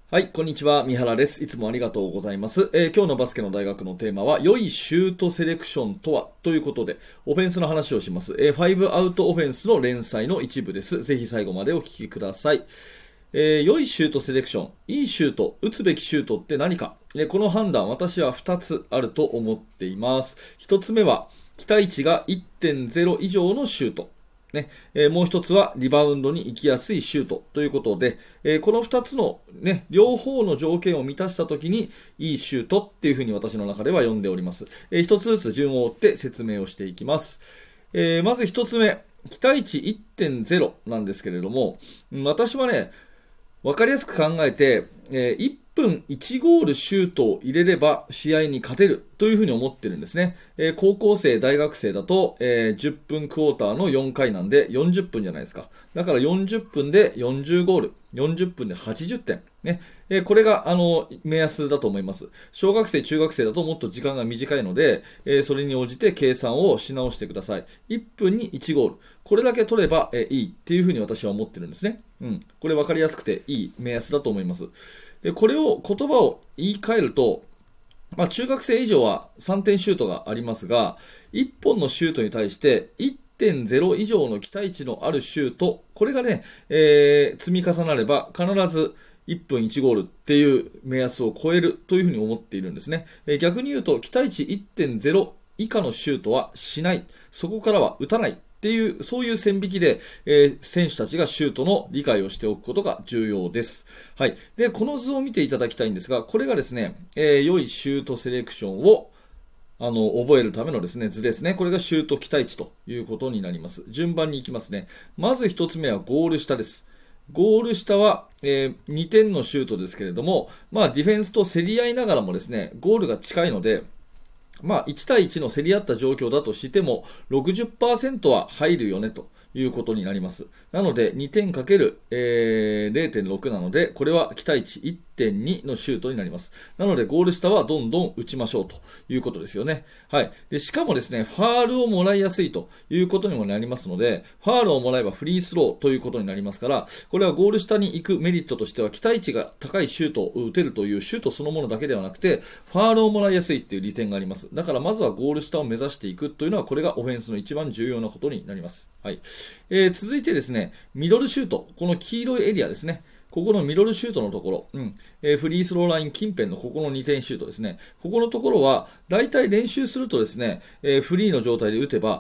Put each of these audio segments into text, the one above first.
はい、こんにちは。三原です。いつもありがとうございます。今日のバスケの大学のテーマは、良いシュートセレクションとはということで、オフェンスの話をします。5アウトオフェンスの連載の一部です。ぜひ最後までお聞きください。良いシュートセレクション、いいシュート、打つべきシュートって何か。この判断、私は2つあると思っています。1つ目は、期待値が 1.0 以上のシュート。もう一つはリバウンドに行きやすいシュートということで、この二つの、両方の条件を満たしたときにいいシュートっていうふうに私の中では読んでおります。一つずつ順を追って説明をしていきます。まず一つ目、期待値 1.0 なんですけれども、私はね、わかりやすく考えて、1分1ゴールシュートを入れれば試合に勝てるというふうに思ってるんですね。高校生、大学生だと、10分クォーターの4回なんで40分じゃないですか。だから40分で40ゴール、40分で80点。これが目安だと思います。小学生、中学生だともっと時間が短いので、それに応じて計算をし直してください。1分に1ゴール。これだけ取れば、いいっていうふうに私は思ってるんですね。これ分かりやすくていい目安だと思います。で、これを、言葉を言い換えると、中学生以上は3点シュートがありますが、1本のシュートに対して1.0以上の期待値のあるシュート、これがね、積み重なれば必ず1分1ゴールっていう目安を超えるというふうに思っているんですね。逆に言うと、期待値1.0以下のシュートはしない。そこからは打たない。っていう、そういう線引きで、選手たちがシュートの理解をしておくことが重要です。はい。で、この図を見ていただきたいんですが、これがですね、良いシュートセレクションを覚えるためのですね、図ですね。これがシュート期待値ということになります。順番に行きますね。まず一つ目はゴール下です。ゴール下は、2点のシュートですけれども、ディフェンスと競り合いながらもですね、ゴールが近いので、1対1の競り合った状況だとしても、60% は入るよねということになります。なので、2点かける、0.6 なので、これは期待値1.2 のシュートになります。なので、ゴール下はどんどん打ちましょうということですよね。はい。で、しかもですね、ファールをもらいやすいということにもなりますので、ファールをもらえばフリースローということになりますから、これはゴール下に行くメリットとしては、期待値が高いシュートを打てるというシュートそのものだけではなくて、ファールをもらいやすいっていう利点があります。だからまずはゴール下を目指していくというのは、これがオフェンスの一番重要なことになります。はい。続いてですね、ミドルシュート。この黄色いエリアですね。ここのミドルシュートのところ、フリースローライン近辺のここの2点シュートですね。ここのところは、だいたい練習するとですね、フリーの状態で打てば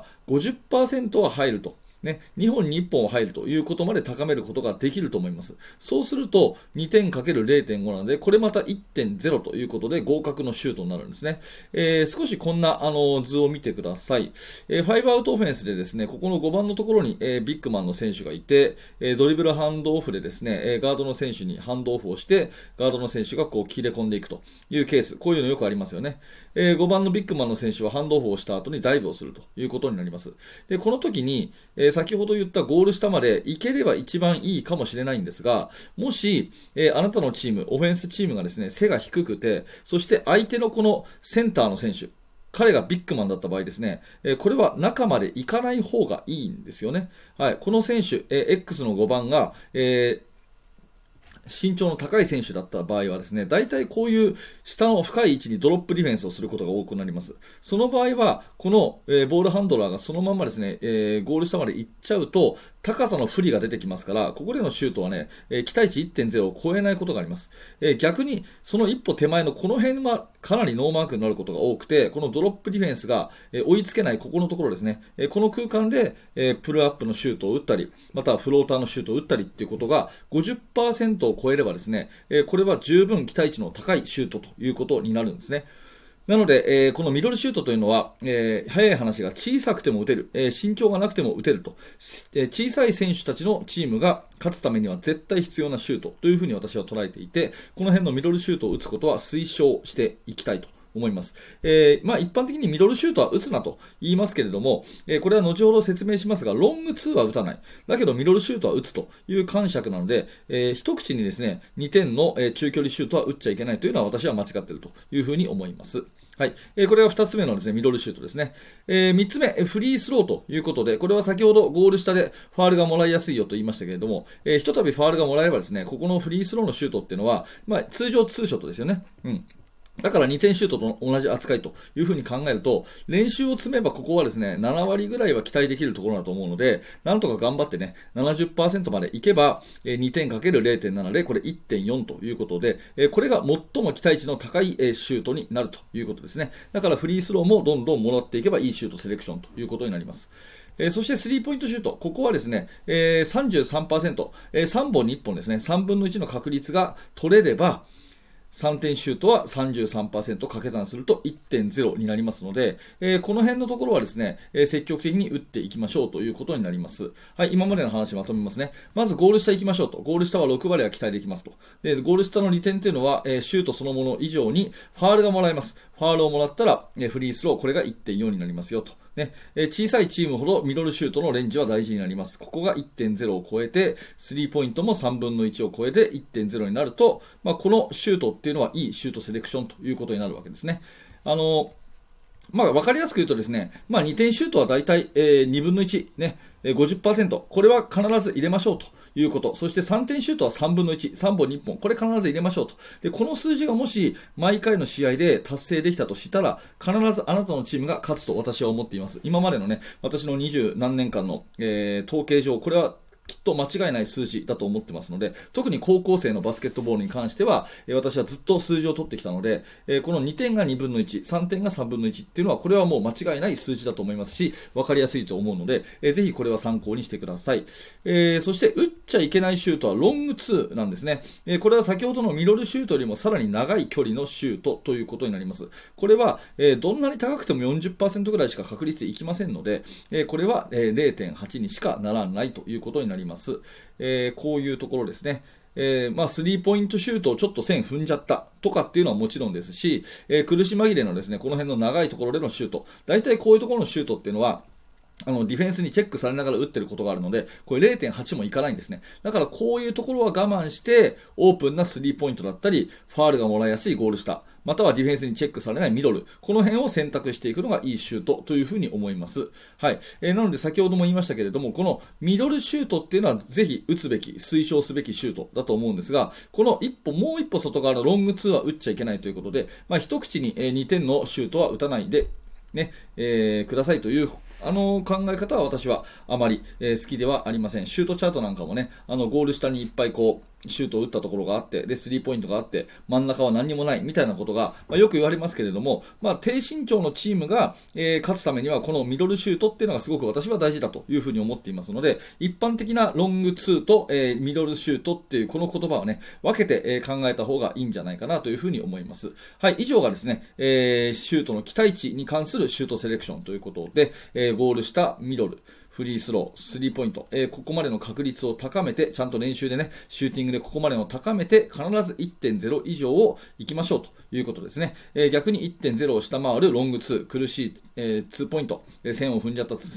50%は入ると。2本に1本入るということまで高めることができると思います。そうすると、2点 ×0.5 なので、これまた 1.0 ということで合格のシュートになるんですね。少しこんな図を見てください。5アウトオフェンスでですね、ここの5番のところに、ビッグマンの選手がいて、ドリブルハンドオフでですね、ガードの選手にハンドオフをして、ガードの選手がこう切れ込んでいくというケース、こういうのよくありますよね。5番のビッグマンの選手はハンドオフをした後にダイブをするということになります。で、この時に、先ほど言ったゴール下まで行ければ一番いいかもしれないんですが、もし、あなたのチーム、オフェンスチームがですね、背が低くて、そして相手のこのセンターの選手、彼がビッグマンだった場合ですね、これは中まで行かない方がいいんですよね。はい、この選手、X の5番が、身長の高い選手だった場合はですね、大体こういう下の深い位置にドロップディフェンスをすることが多くなります。その場合は、この、ボールハンドラーがそのままですね、ゴール下まで行っちゃうと、高さの不利が出てきますから、ここでのシュートはね、期待値 1.0 を超えないことがあります。逆に、その一歩手前のこの辺はかなりノーマークになることが多くて、このドロップディフェンスが、追いつけないここのところですね、この空間で、プルアップのシュートを打ったり、またはフローターのシュートを打ったりっていうことが 50% を超えればですね、これは十分期待値の高いシュートということになるんですね。なので、このミドルシュートというのは、早い話が小さくても打てる、身長がなくても打てると、小さい選手たちのチームが勝つためには絶対必要なシュートというふうに私は捉えていて、この辺のミドルシュートを打つことは推奨していきたいと思います。一般的にミドルシュートは打つなと言いますけれども、これは後ほど説明しますが、ロング2は打たない。だけどミドルシュートは打つという感触なので、一口にですね、2点の、中距離シュートは打っちゃいけないというのは私は間違っているというふうに思います。 はい。これが2つ目のですね、ミドルシュートですね。3つ目、フリースローということで、これは先ほどゴール下でファールがもらいやすいよと言いましたけれども、ひとたびファールがもらえばですね、ここのフリースローのシュートっていうのは、通常ツーショットですよね。うん。だから2点シュートと同じ扱いというふうに考えると、練習を積めばここはですね、7割ぐらいは期待できるところだと思うので、なんとか頑張ってね、70% までいけば、2点 ×0.7 で、これ 1.4 ということで、これが最も期待値の高いシュートになるということですね。だからフリースローもどんどんもらっていけばいいシュートセレクションということになります。そしてスリーポイントシュート。ここはですね、33%、3本に1本ですね、3分の1の確率が取れれば、3点シュートは 33% 掛け算すると 1.0 になりますので、この辺のところはですね、積極的に打っていきましょうということになります。はい、今までの話まとめますね。まずゴール下行きましょうと。ゴール下は6割は期待できますと。で、ゴール下の利点というのは、シュートそのもの以上にファールがもらえます。ファールをもらったら、フリースロー、これが 1.4 になりますよと。ね、小さいチームほどミドルシュートのレンジは大事になります。ここが 1.0 を超えて、スリーポイントも3分の1を超えて 1.0 になると、このシュートっていうのはいいシュートセレクションということになるわけですね。わかりやすく言うとですね、2点シュートはだいたい2分の1、ね、50%、これは必ず入れましょうということ。そして3点シュートは3分の1、3本に1本、これ必ず入れましょうと。で、この数字がもし毎回の試合で達成できたとしたら、必ずあなたのチームが勝つと私は思っています。今までのね、私の20何年間の、統計上、これはきっと間違いない数字だと思ってますので、特に高校生のバスケットボールに関しては、私はずっと数字を取ってきたので、この2点が2分の1、3点が3分の1っていうのは、これはもう間違いない数字だと思いますし、分かりやすいと思うので、ぜひこれは参考にしてください。そして、打っちゃいけないシュートはロングツーなんですね。これは先ほどのミドルシュートよりもさらに長い距離のシュートということになります。これは、どんなに高くても 40% ぐらいしか確率いきませんので、これは、0.8 にしかならないということになります。こういうところですね。スリーポイントシュートをちょっと線踏んじゃったとかっていうのはもちろんですし、苦し紛れのですね、この辺の長いところでのシュート、大体こういうところのシュートっていうのは、ディフェンスにチェックされながら打ってることがあるので、これ 0.8 もいかないんですね。だからこういうところは我慢して、オープンなスリーポイントだったり、ファールがもらいやすいゴール下、またはディフェンスにチェックされないミドル、この辺を選択していくのがいいシュートというふうに思います。はい。なので先ほども言いましたけれども、このミドルシュートっていうのはぜひ打つべき、推奨すべきシュートだと思うんですが、このもう一歩外側のロングツーは打っちゃいけないということで、一口に2点のシュートは打たないで、ね、くださいという考え方は私はあまり、好きではありません。シュートチャートなんかもね、ゴール下にいっぱいこう、シュートを打ったところがあって、で、スリーポイントがあって、真ん中は何にもないみたいなことが、よく言われますけれども、低身長のチームが、勝つためには、このミドルシュートっていうのがすごく私は大事だというふうに思っていますので、一般的なロングツーと、ミドルシュートっていうこの言葉をね、分けて、考えた方がいいんじゃないかなというふうに思います。はい、以上がですね、シュートの期待値に関するシュートセレクションということで、ゴール下、ミドル、フリースロー、スリーポイント、ここまでの確率を高めて、ちゃんと練習でね、シューティングでここまでの高めて、必ず 1.0 以上を行きましょうということですね。逆に 1.0 を下回るロングツー、苦しい、2ポイント、線を踏んじゃった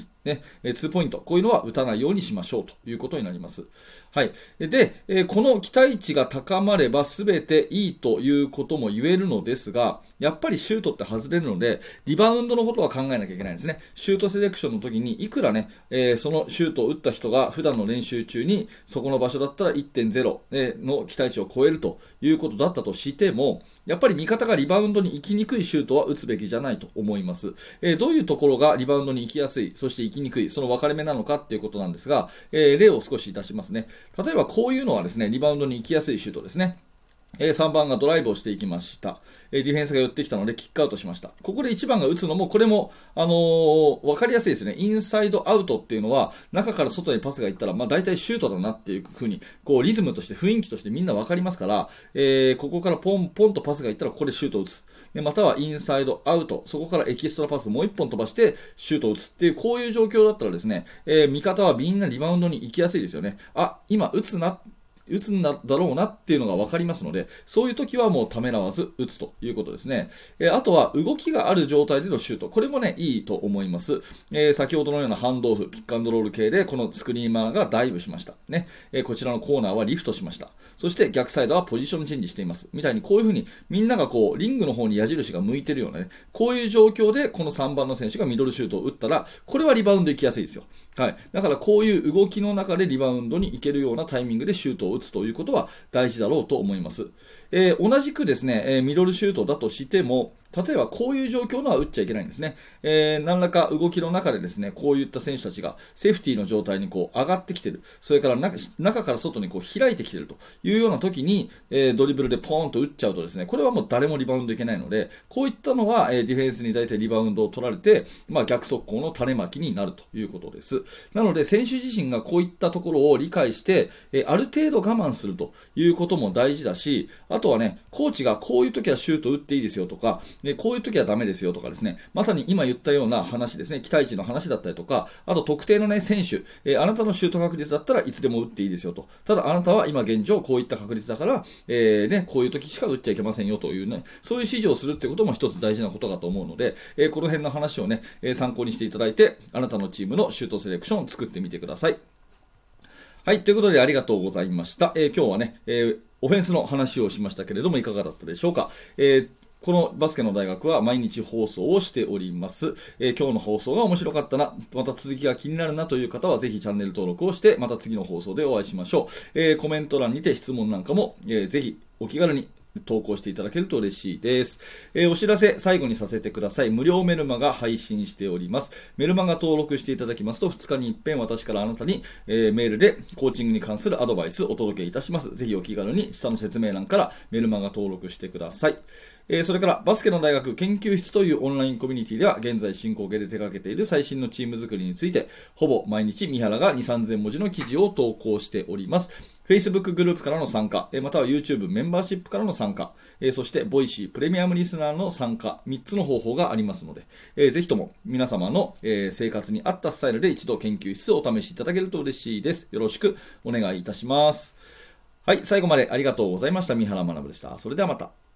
2ポイント、こういうのは打たないようにしましょうということになります。はい。で、この期待値が高まれば全ていいということも言えるのですが、やっぱりシュートって外れるので、リバウンドのことは考えなきゃいけないんですね。シュートセレクションの時に、いくらね、そのシュートを打った人が普段の練習中に、そこの場所だったら 1.0 の期待値を超えるということだったとしても、やっぱり味方がリバウンドに行きにくいシュートは打つべきじゃないと思います。どういうところがリバウンドに行きやすい、そして行きにくい、その分かれ目なのかっていうことなんですが、例を少し出しますね。例えばこういうのはですね、リバウンドに行きやすいシュートですね。3番がドライブをしていきました。ディフェンスが寄ってきたのでキックアウトしました。ここで1番が打つのも、これも、わかりやすいですね。インサイドアウトっていうのは、中から外にパスがいったら、大体シュートだなっていう風に、こう、リズムとして、雰囲気としてみんなわかりますから、ここからポンポンとパスがいったら、ここでシュートを打つ。でまたはインサイドアウト。そこからエキストラパスもう1本飛ばして、シュートを打つっていう、こういう状況だったらですね、味方はみんなリバウンドに行きやすいですよね。今打つな。 打つんだろうなっていうのが分かりますので、そういう時はもうためらわず打つということですね。あとは動きがある状態でのシュート。これもね、いいと思います。先ほどのようなハンドオフ、ピックアンドロール系でこのスクリーマーがダイブしました。ね。こちらのコーナーはリフトしました。そして逆サイドはポジションチェンジしています。みたいにこういう風にみんながこう、リングの方に矢印が向いてるようなね、こういう状況でこの3番の選手がミドルシュートを打ったら、これはリバウンド行きやすいですよ。はい。だからこういう動きの中でリバウンドに行けるようなタイミングでシュートを打つということは大事だろうと思います。同じくですね、ミドルシュートだとしても、例えばこういう状況のは打っちゃいけないんですね。何らか動きの中でですね、こういった選手たちがセーフティーの状態にこう上がってきている。それから中から外にこう開いてきているというような時に、ドリブルでポーンと打っちゃうとですね、これはもう誰もリバウンドいけないので、こういったのは、ディフェンスに大体リバウンドを取られて、逆速攻の種まきになるということです。なので、選手自身がこういったところを理解して、ある程度我慢するということも大事だし、あとはね、コーチがこういう時はシュート打っていいですよとか、こういう時はダメですよとかですね、まさに今言ったような話ですね、期待値の話だったりとか、あと特定のね、選手、あなたのシュート確率だったらいつでも打っていいですよと。ただあなたは今現状こういった確率だから、こういう時しか打っちゃいけませんよというね、そういう指示をするってことも一つ大事なことかと思うので、この辺の話をね、参考にしていただいて、あなたのチームのシュートセレクションを作ってみてください。はい、ということでありがとうございました。今日はね、オフェンスの話をしましたけれどもいかがだったでしょうか。このバスケの大学は毎日放送をしております。今日の放送が面白かったな、また続きが気になるなという方はぜひチャンネル登録をして、また次の放送でお会いしましょう。コメント欄にて質問なんかも、ぜひお気軽に投稿していただけると嬉しいです。お知らせ最後にさせてください。無料メルマが配信しております。メルマガ登録していただきますと2日に一遍私からあなたに、メールでコーチングに関するアドバイスをお届けいたします。ぜひお気軽に下の説明欄からメルマガ登録してください。それからバスケの大学研究室というオンラインコミュニティでは現在進行形で手掛けている最新のチーム作りについてほぼ毎日三原が 2,3000 文字の記事を投稿しております。Facebook グループからの参加、または YouTube メンバーシップからの参加、そして Voicy プレミアムリスナーの参加、3つの方法がありますので、ぜひとも皆様の、生活に合ったスタイルで一度研究室をお試しいただけると嬉しいです。よろしくお願いいたします。はい、最後までありがとうございました。三原学でした。それではまた。